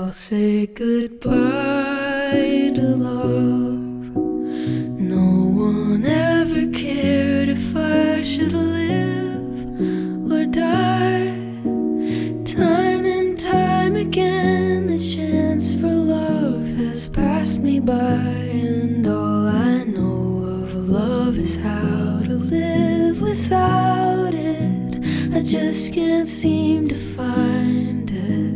say goodbye to love. No one ever cared if I should live or die. Time and time again, the chance for love has passed me by, and all I know of love is how to live without it. I just can't seem to find it.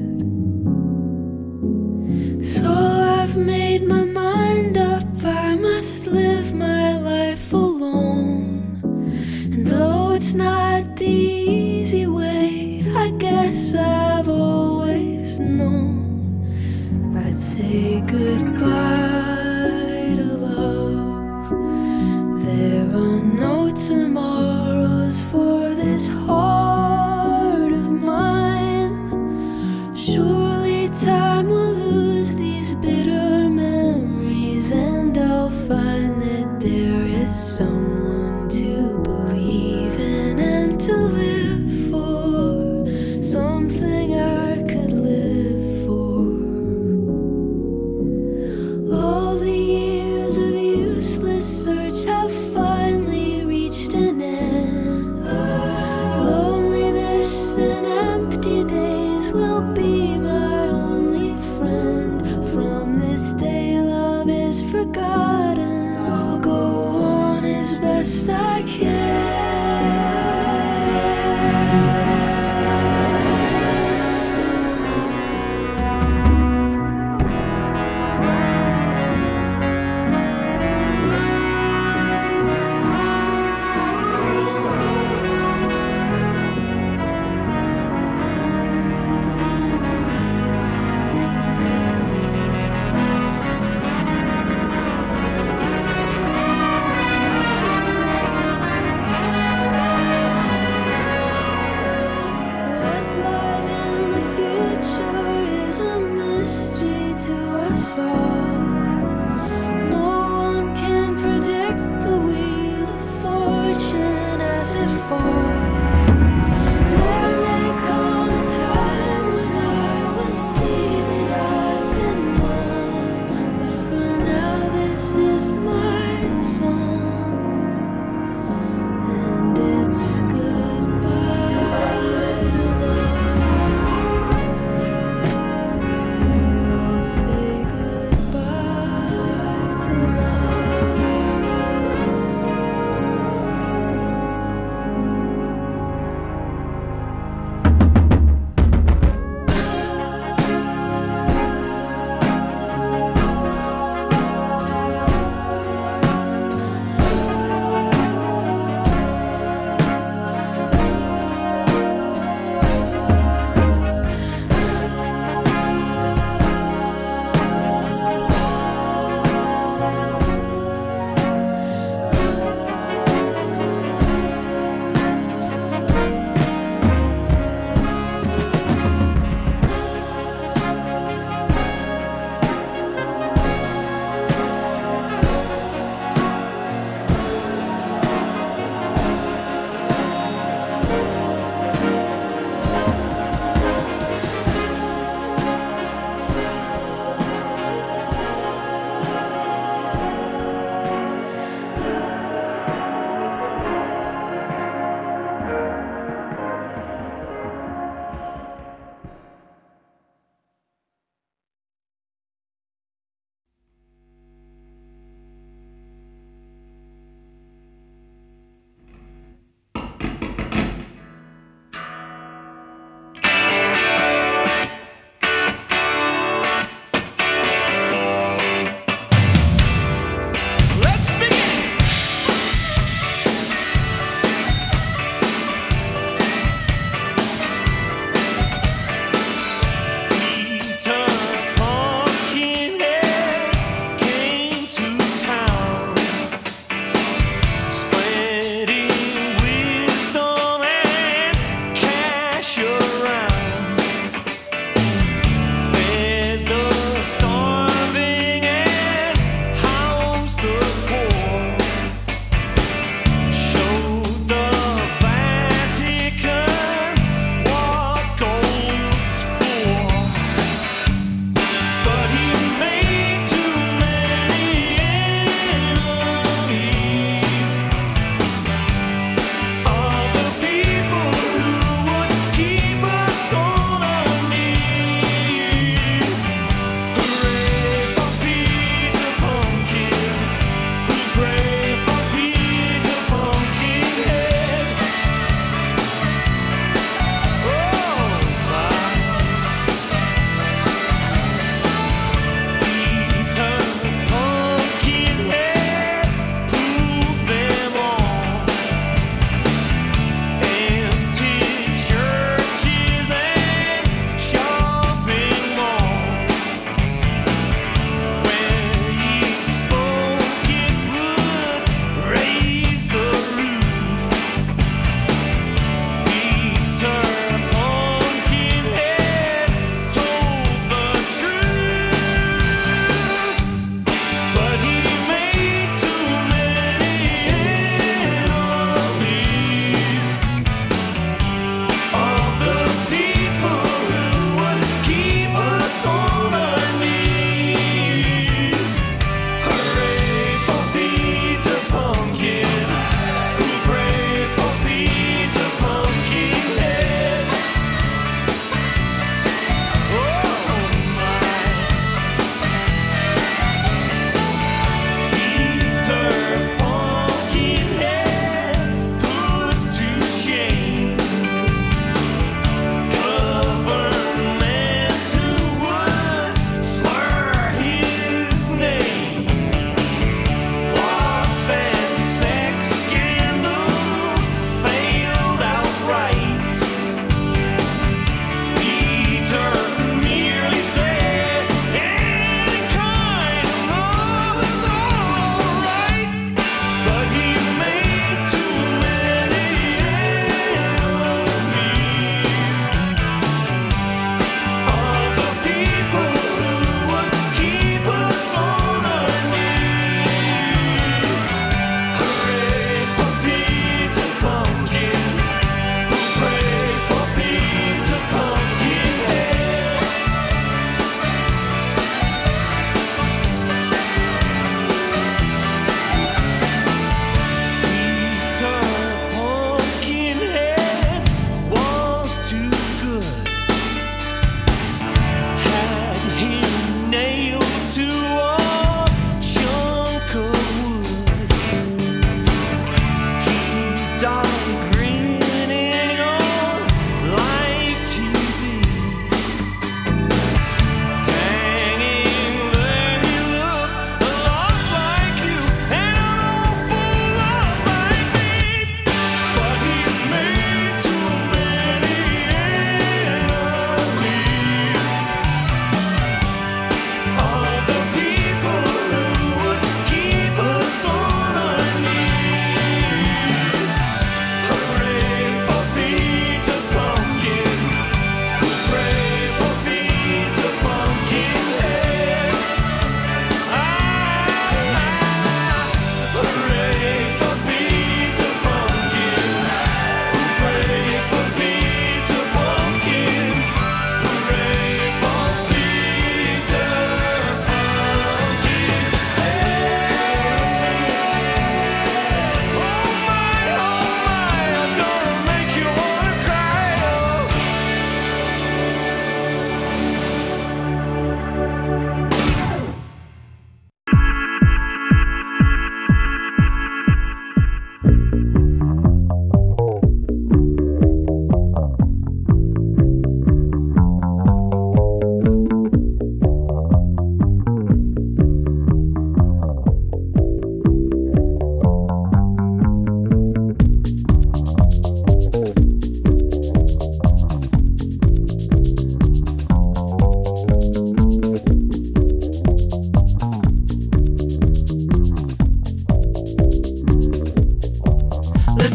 So I've made my mind up, I must live my life alone. And though it's not the easy way, I guess I've always known I'd say goodbye to love. There are no tomorrows for this heart of mine. Surely time will lose these bitter memories, and I'll find that there is someone to believe in and to live for, something I could live for. All the years of useless search have finally reached an end. Loneliness and empty days will be my only friend. From this day love is forgotten. I'll go on as best I can. What lies in the future is a mystery to us all. No one can predict the wheel of fortune as it falls. There may come a time when I will see that I've been wrong, but for now this is my song, and it's goodbye to love. I'll say goodbye to love.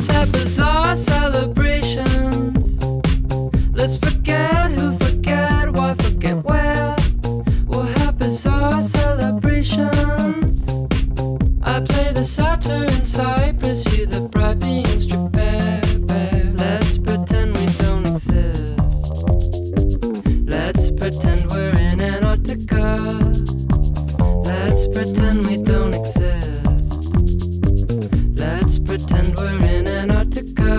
Let's have bizarre celebrations. Let's forget who, forget why, forget where. We'll have bizarre celebrations. I play the satyr in Cyprus, you the bright being strip bare. Let's pretend we don't exist. Let's pretend we're in Antarctica. Let's pretend we don't exist. Let's pretend we're in Antarctica.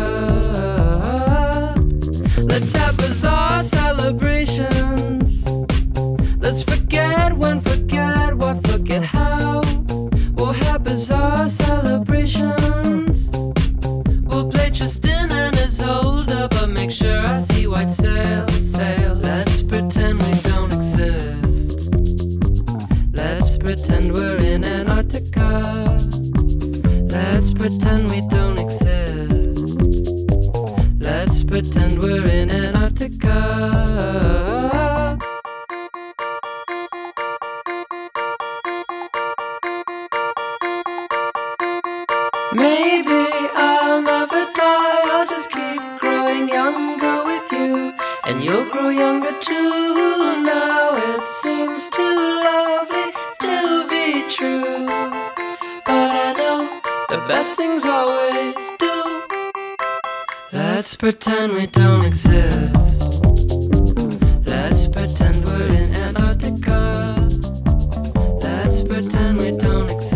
Let's have bizarre celebrations. Let's forget when, forget what, forget how. We'll have bizarre celebrations. We'll play Tristan and Isolde, but make sure I see white sail, sail. Let's pretend we don't exist. Let's pretend we're in Antarctica. Let's pretend we don't exist. Let's pretend we're in Antarctica. Maybe I'll never die, I'll just keep growing younger with you, and you'll grow younger too. Now it seems too lovely to be true, but I know the best things always do. Let's pretend we don't exist. Let's pretend we're in Antarctica. Let's pretend we don't exist.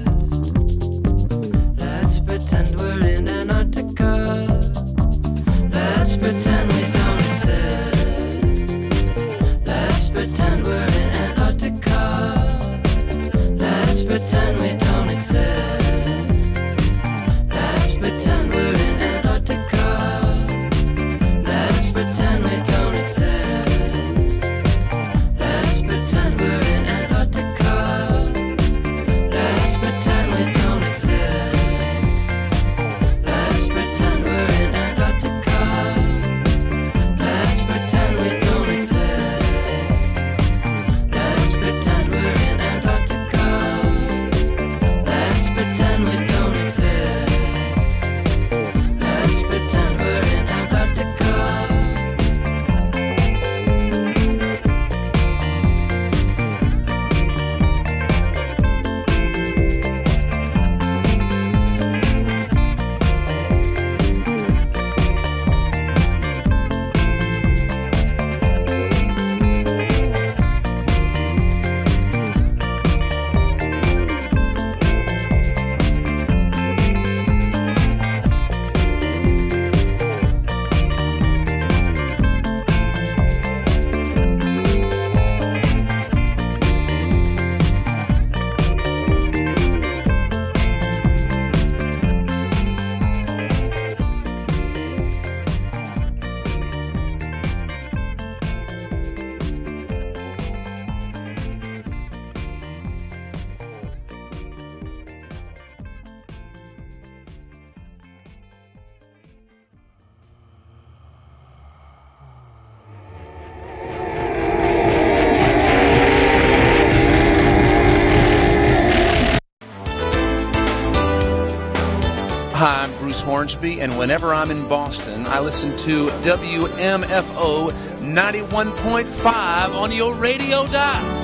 Let's pretend we're in Antarctica. Let's pretend we don't exist. Let's pretend we're in Antarctica. Let's pretend we don't exist. Let's pretend we're in Antarctica. Let's pretend we don't exist. Let's pretend we're in Antarctica. Let's pretend we don't exist. Let's pretend we're in Antarctica. Let's pretend we don't exist. Let's pretend we're in Antarctica. Let's pretend we don't exist. Let's pretend we're in Antarctica. Hi, I'm Bruce Hornsby, and whenever I'm in Boston, I listen to WMFO 91.5 on your radio dial.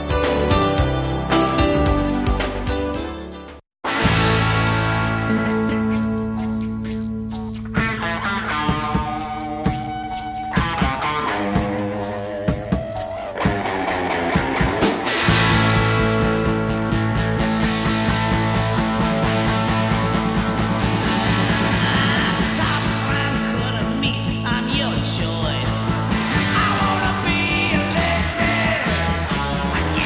I'm your choice. I wanna be a lady.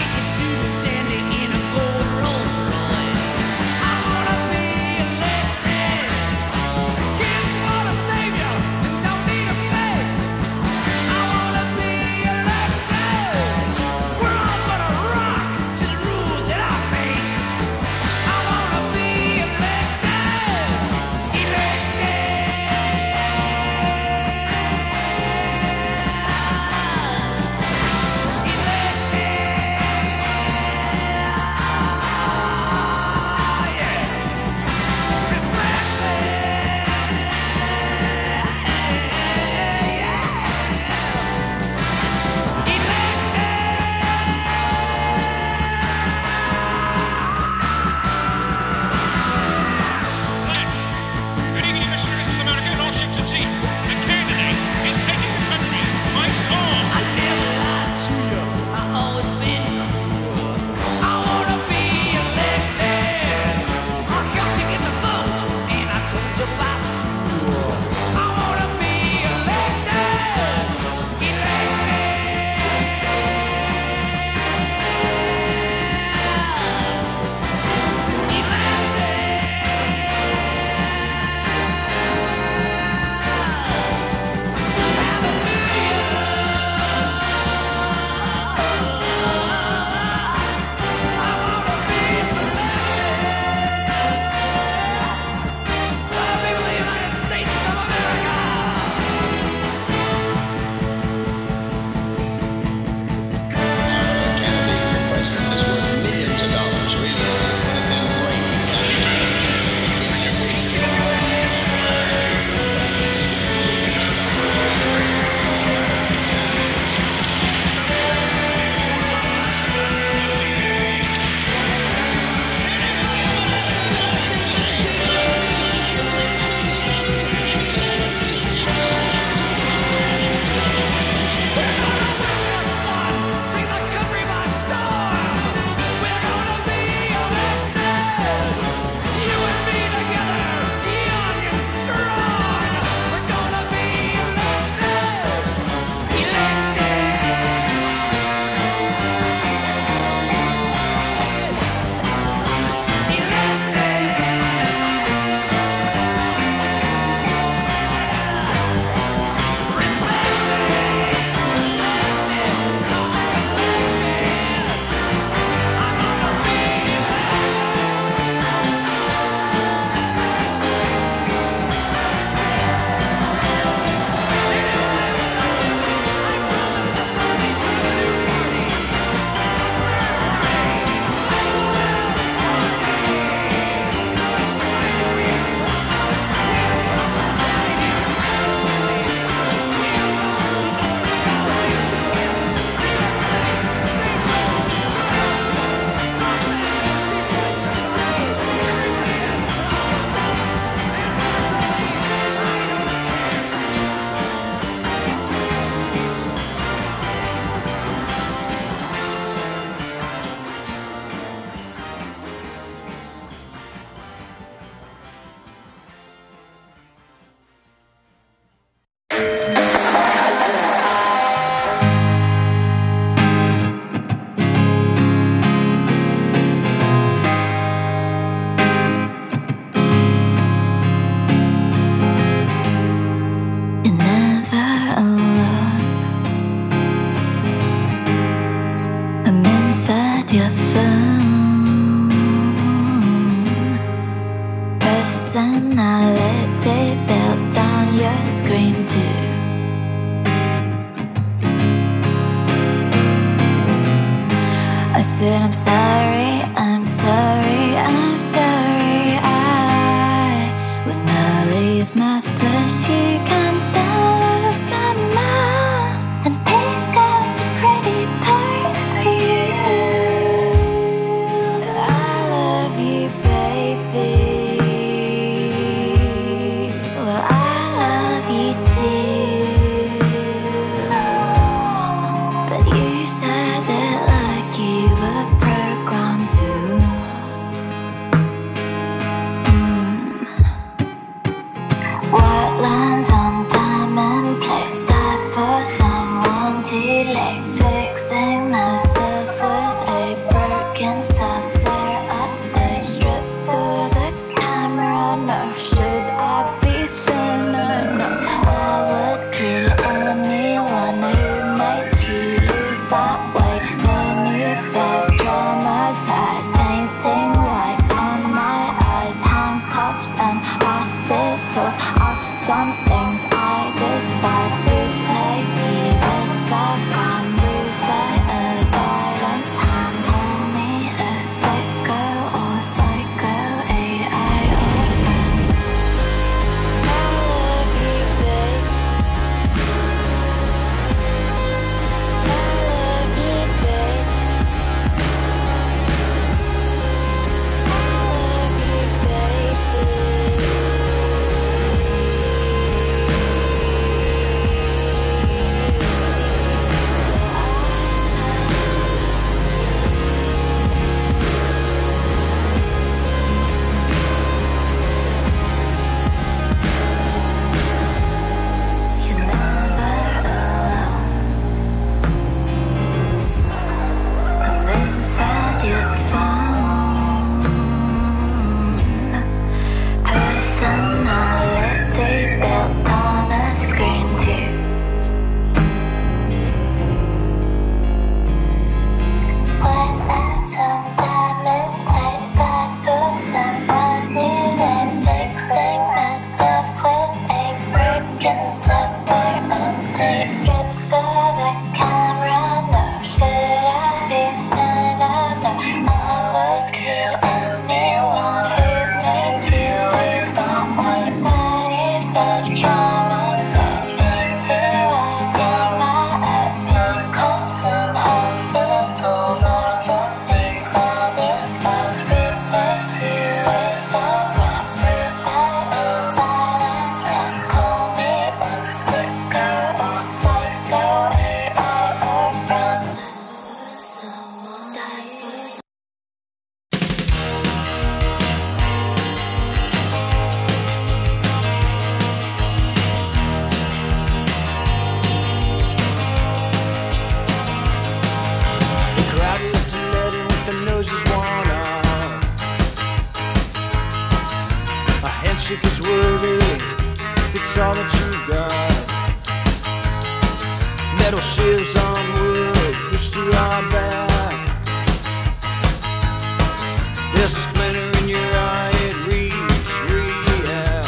your screen too. I said I'm sorry, I'm sorry, I'm sorry. When I leave my flesh, you can download my mind and pick up the pretty parts for you. I love you, baby. Well, I love you too. But you said that like you were programmed to. White lines on diamond plates, die for someone too late. Fixing myself with a broken software update. Strip for the camera, no. Should I be thinner? No. I would kill anyone who made you lose that weight. 25 traumatized, painting white on my eyes. Handcuffs and hospitals are some things I despise. Replace you with a gun, bruised by a Valentine. Call me a psycho or psycho AI or friend. I love you, babe. I love you, babe. I love you, baby. You're never alone. And inside your phone, personality built on a screen too. White lines on diamond plates, die for someone too late. Fixing myself with a broken software update. Strip for the camera, no. Should I be thinner? No. I would kill anyone who made you lose that weight. 25 traumatized, painted white on my eyes. Handcuffs and hospitals are some things I despise. Replace you with a gun, bruised by a Valentine. Call me a sicko or psycho AI or friend. Die for The crowd looked and led in with the noses worn out. A handshake is worthy, it's all that you've got. Metal shivs on wood, pushed to our back. There's a splinter in your eye, it reads rehab.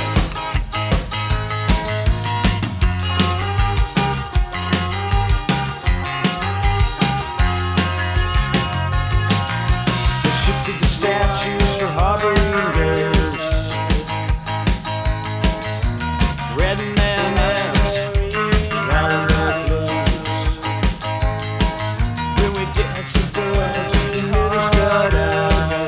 They shifted the statues for harboring ghosts. Red M&Ms, calling their clothes. When we dance the birds, the needles got out.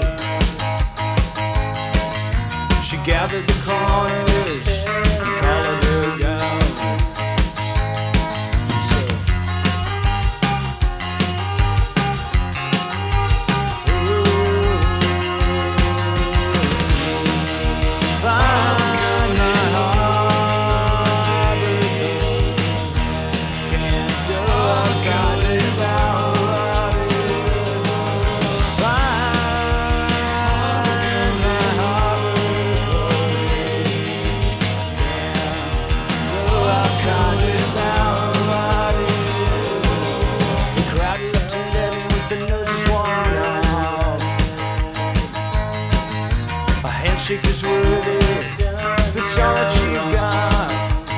She gathered the corners and collared her gown. She said, find my harbor door. Can't go outside without it. Find my harbor door. Can't go outside without it. The crowd left to let in with the noses worn out. A handshake is worth it, if it's all that you got.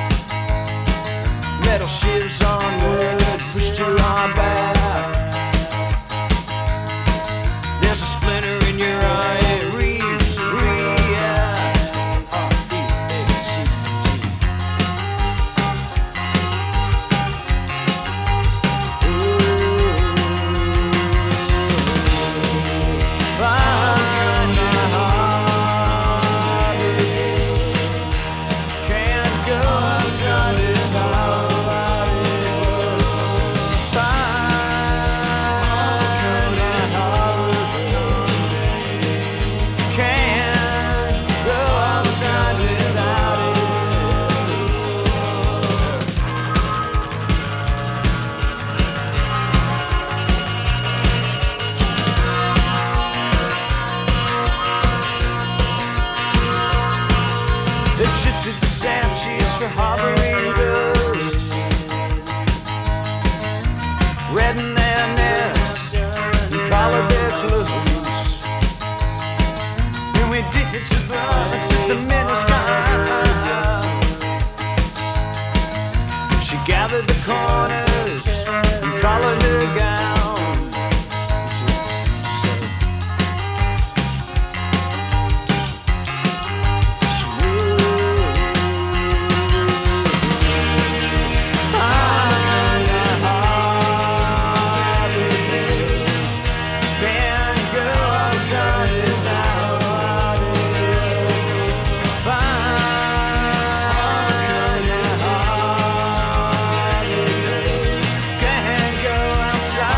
go outside without it. Find a holiday. Can't go outside without it. They've shifted the statues for harboring ghosts, redden their necks and collar their clothes. And we did sublime to the minuscule. She gathered the corners and collared her gown. Outside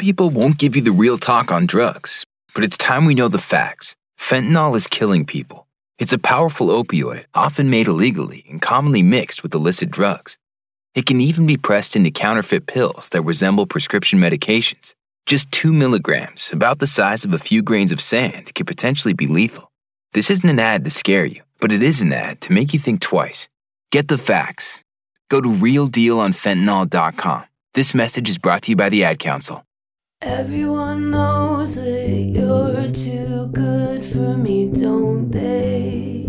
people won't give you the real talk on drugs, but it's time we know the facts. Fentanyl is killing people. It's a powerful opioid, often made illegally and commonly mixed with illicit drugs. It can even be pressed into counterfeit pills that resemble prescription medications. Just 2 milligrams, about the size of a few grains of sand, could potentially be lethal. This isn't an ad to scare you, but it is an ad to make you think twice. Get the facts. Go to realdealonfentanyl.com. This message is brought to you by the Ad Council. Everyone knows that you're too good for me, don't they?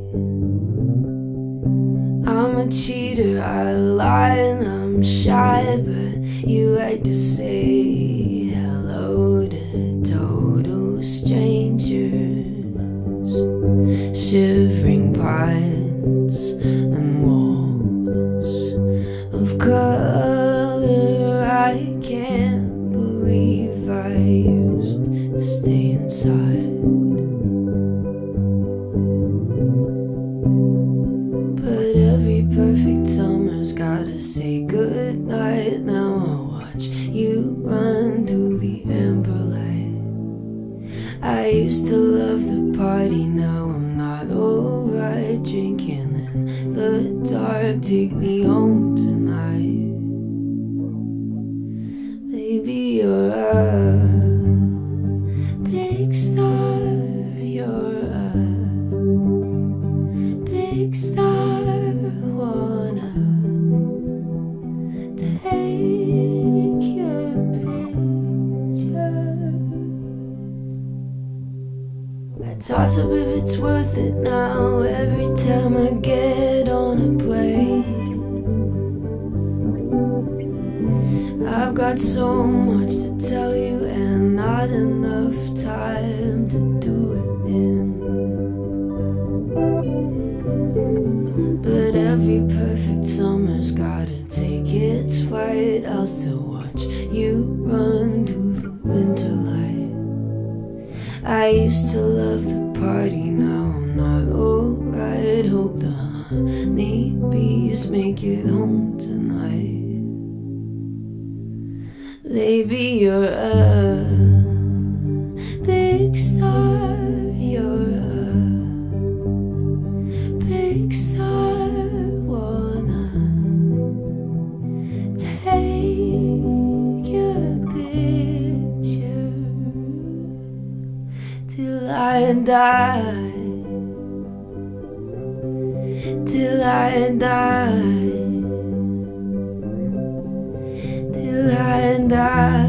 I'm a cheater, I lie and I'm shy, but you like to say hello to total strangers. Shivering pines and walls of color, I can't believe I used to stay inside. But every perfect summer's gotta say goodnight. Now I'll watch you run through the amber light. I used to love the party, now I'm not alright. Drinking in the dark, take me home tonight. Baby, you're a big star, you're a big star. Wanna take your picture. I toss up if it's worth it now every time I get on a plane. I've got so much to tell you and not enough time to do it in. But every perfect summer's gotta take its flight. I'll still watch you run through the winter light. I used to love the party, now I'm not alright. Hope the honey bees make it home tonight. Baby, you're a big star, you're a big star. Wanna take your picture till I die, till I die, till I die.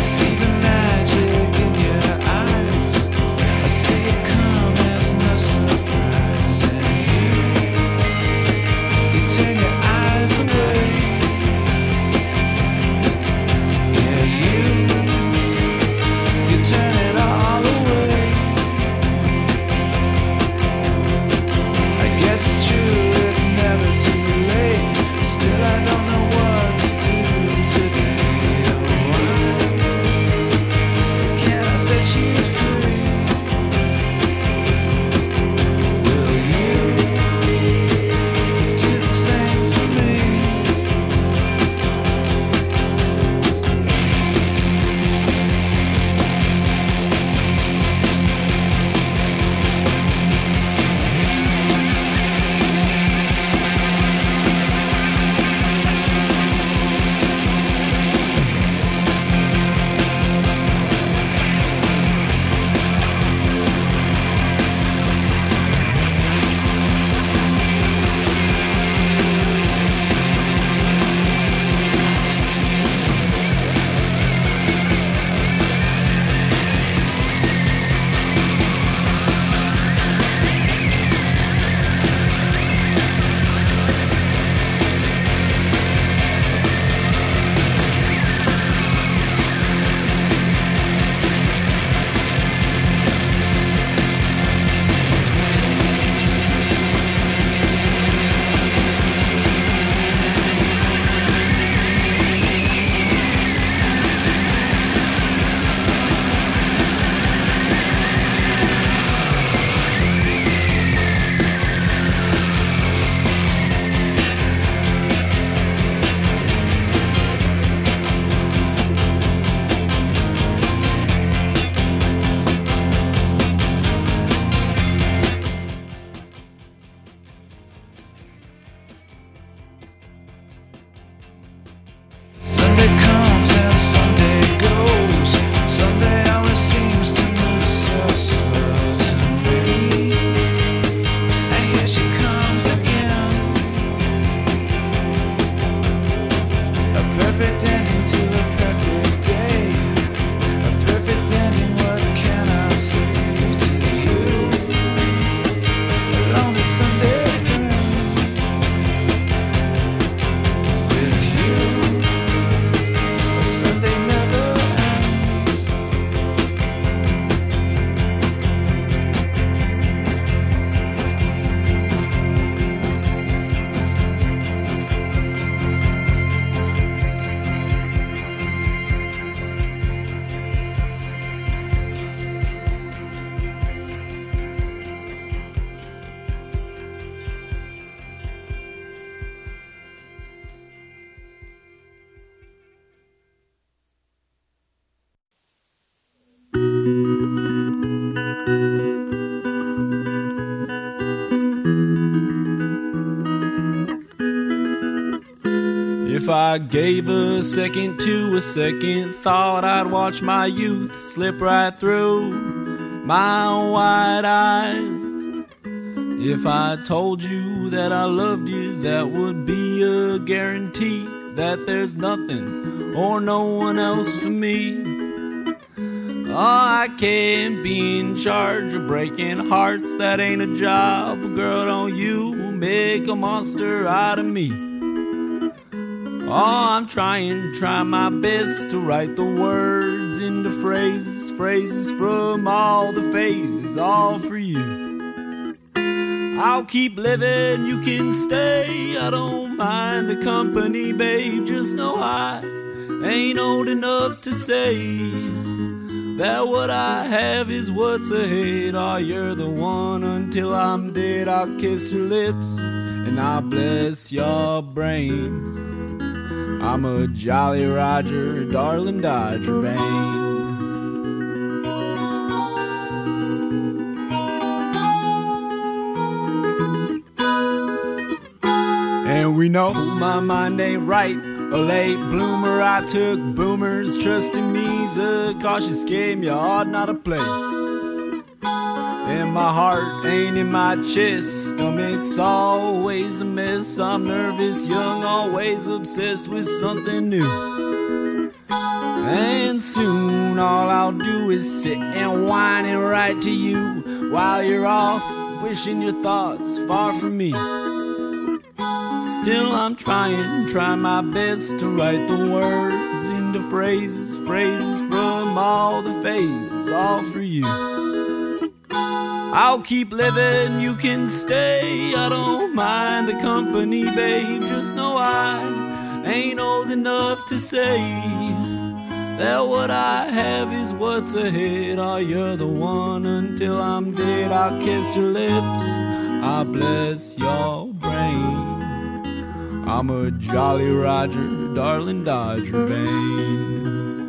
See it come as nothing. I gave a second to a second thought, I'd watch my youth slip right through my wide eyes. If I told you that I loved you, that would be a guarantee that there's nothing or no one else for me. Oh, I can't be in charge of breaking hearts, that ain't a job. Girl, don't you make a monster out of me. Oh, I'm trying my best to write the words into phrases, phrases from all the phases, all for you. I'll keep living, you can stay, I don't mind the company, babe. Just know I ain't old enough to say that what I have is what's ahead. Oh, you're the one until I'm dead. I'll kiss your lips and I'll bless your brain. I'm a Jolly Roger, darling Dodger Bane. And we know my mind ain't right, a late bloomer. I took boomers, trusting me's a cautious game you ought not to play. And my heart ain't in my chest, stomach's always a mess. I'm nervous, young, always obsessed with something new. And soon all I'll do is sit and whine and write to you while you're off, wishing your thoughts far from me. Still I'm trying my best to write the words into phrases, phrases from all the phases, all for you. I'll keep living, you can stay, I don't mind the company, babe. Just know I ain't old enough to say that what I have is what's ahead. Oh, you're the one until I'm dead. I'll kiss your lips, I'll bless your brain. I'm a Jolly Roger, darling Dodger Bane.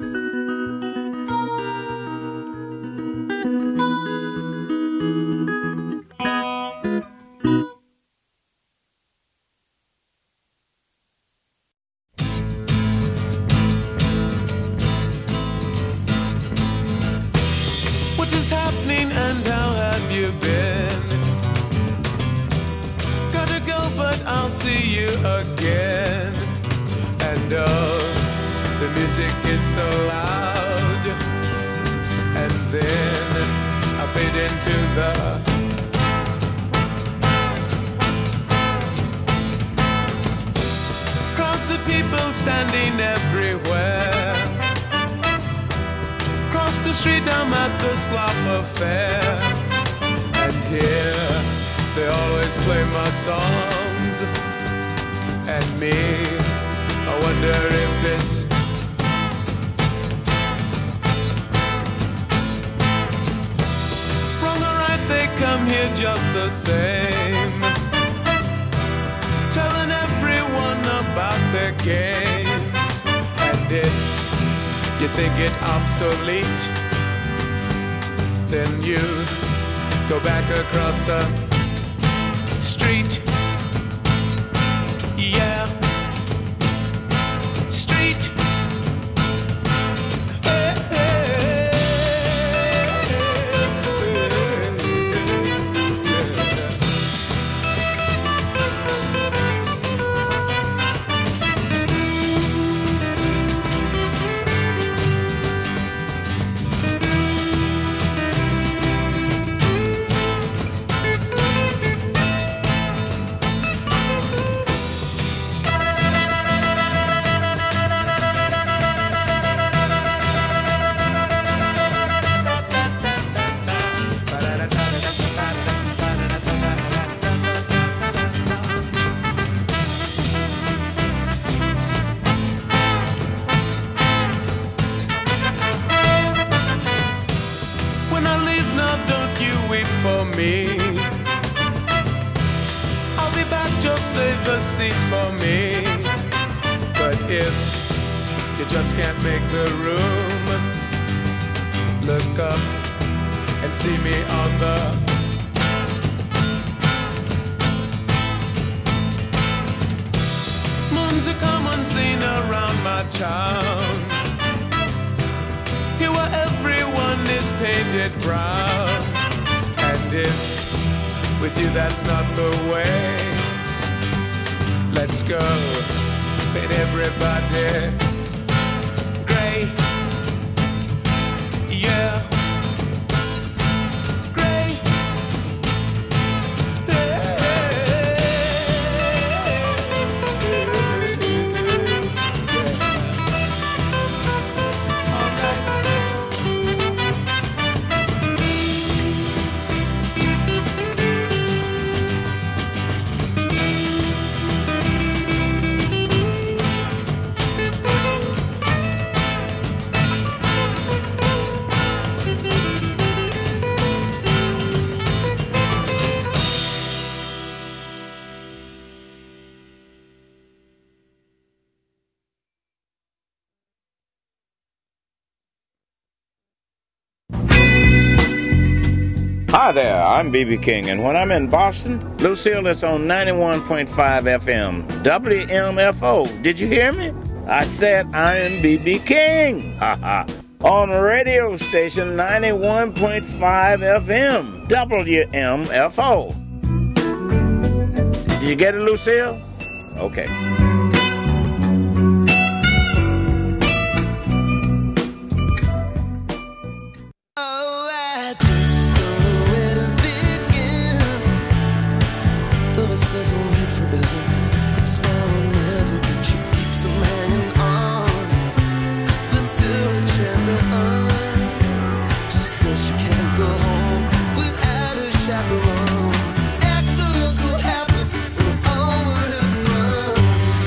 What is happening and how have you been? Gotta go, but I'll see you again. And oh, the music is so loud. And then I fade into the crowds of people standing everywhere. Across the street I'm at the Slop Affair, and here they always play my songs. And me, I wonder if it's wrong or right. They come here just the same, telling everyone about their games. And if you think it obsolete, then you go back across the street. Yeah, street. Hey, hey, for me. I'll be back, just save a seat for me. But if you just can't make the room, look up and see me on the moon's a common scene it brown. And if with you that's not the way, let's go, paint everybody gray. Yeah. Hi there, I'm B.B. King, and when I'm in Boston, Lucille is on 91.5 FM, WMFO. Did you hear me? I said I am B.B. King. On radio station 91.5 FM, WMFO. Did you get it, Lucille? Okay. Chaperone. Accidents will happen, all hit and run.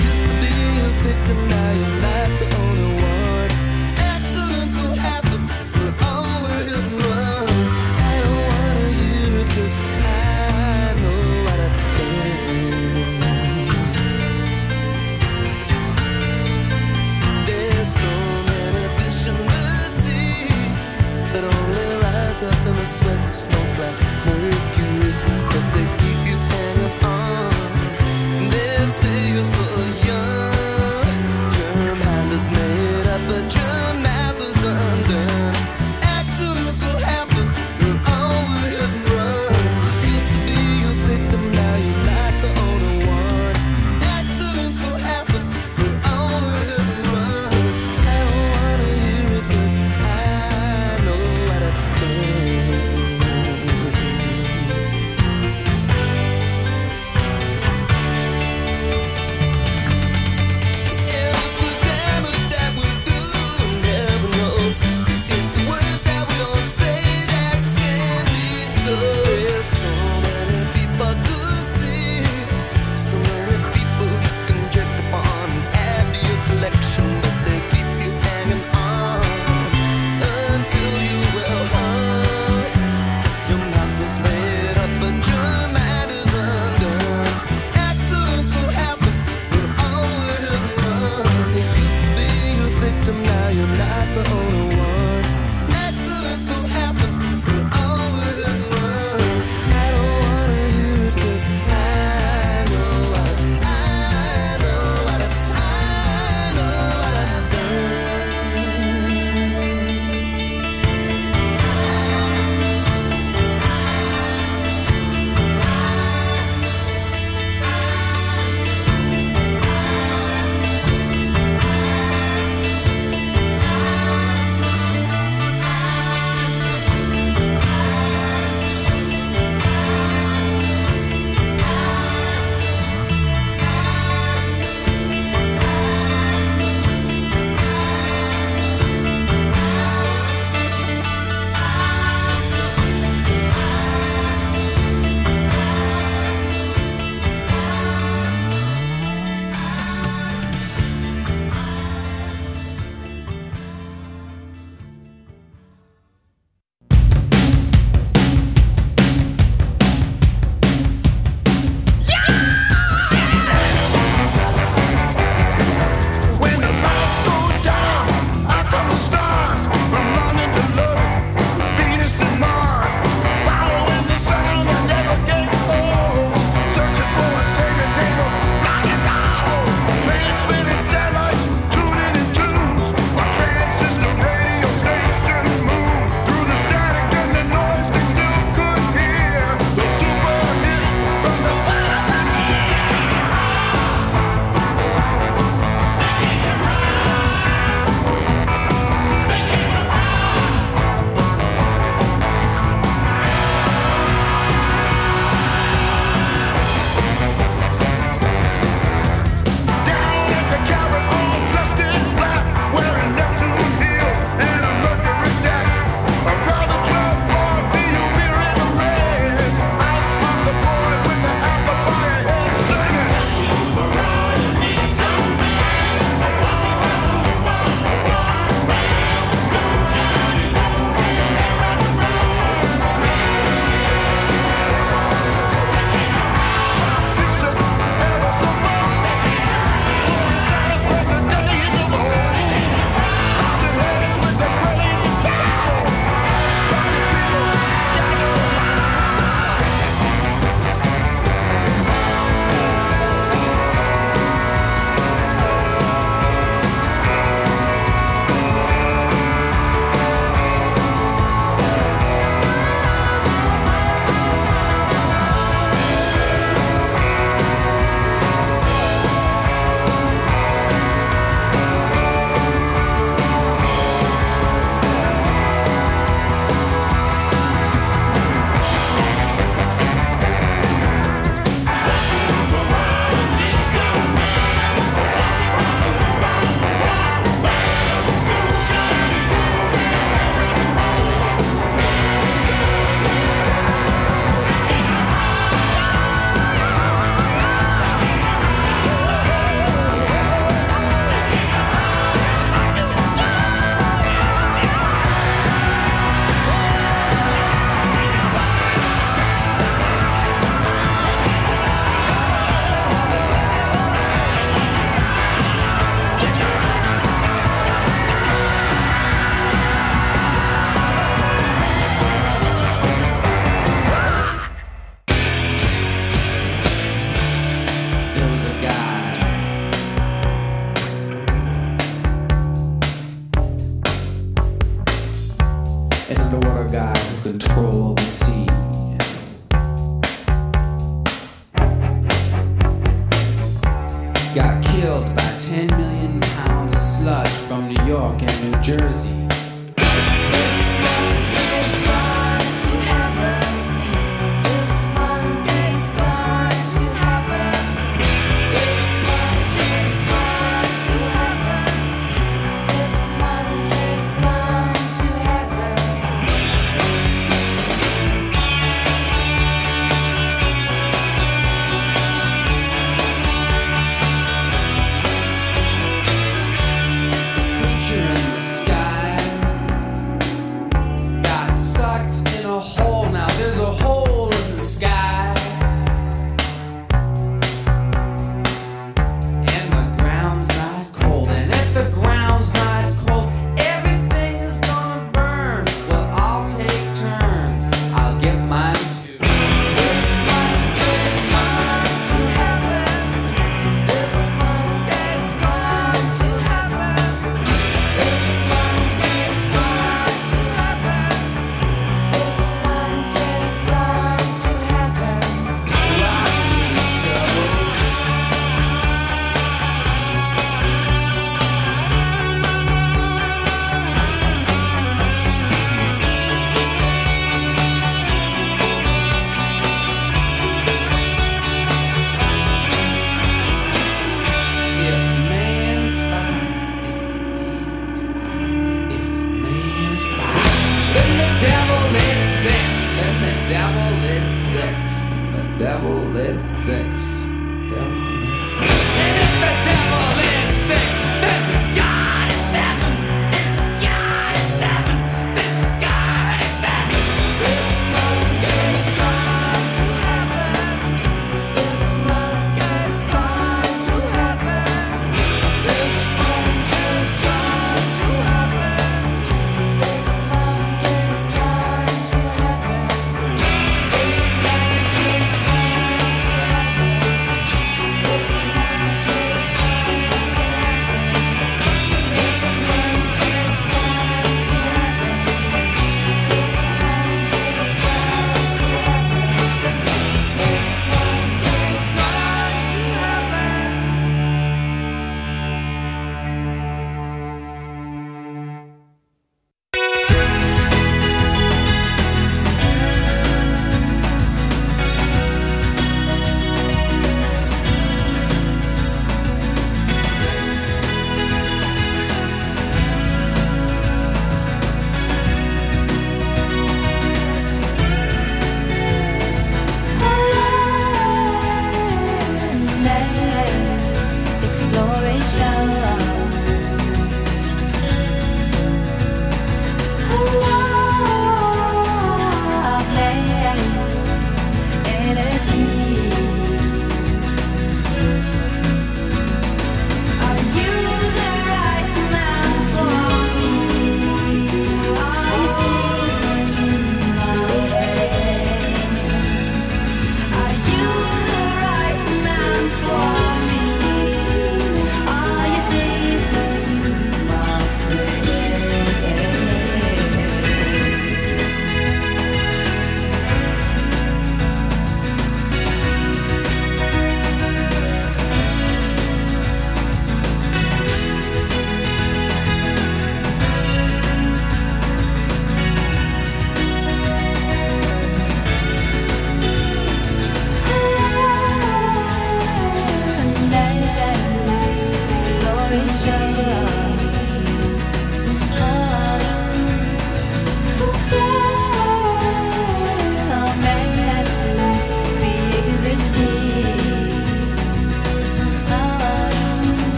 got killed by 10 million pounds of sludge from New York and New Jersey.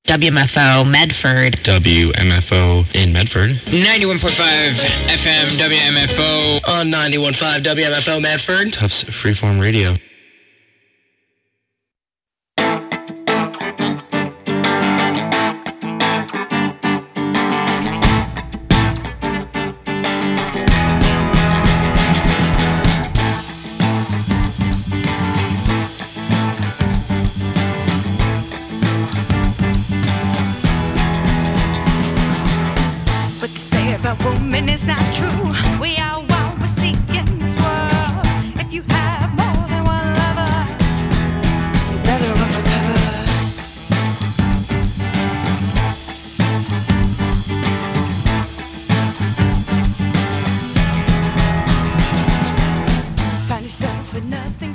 WMFO Medford. WMFO in Medford. 91.5 FM WMFO. On 91.5 WMFO Medford. Tufts Freeform Radio. What they say about women is not true.